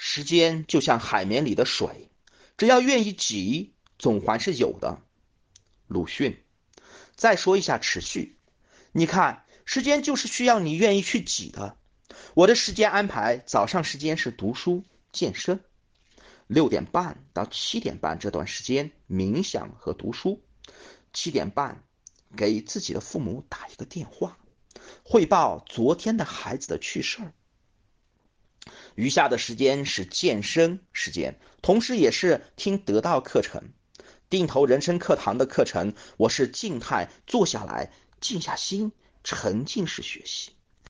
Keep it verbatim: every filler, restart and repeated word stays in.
时间就像海绵里的水，只要愿意挤，总还是有的。鲁迅。再说一下持续，你看，时间就是需要你愿意去挤的。我的时间安排，早上时间是读书、健身，六点半到七点半这段时间冥想和读书，七点半给自己的父母打一个电话，汇报昨天的孩子的趣事儿。余下的时间是健身时间，同时也是听得到课程。定投人生课堂的课程，我是静态坐下来，静下心，沉浸式学习。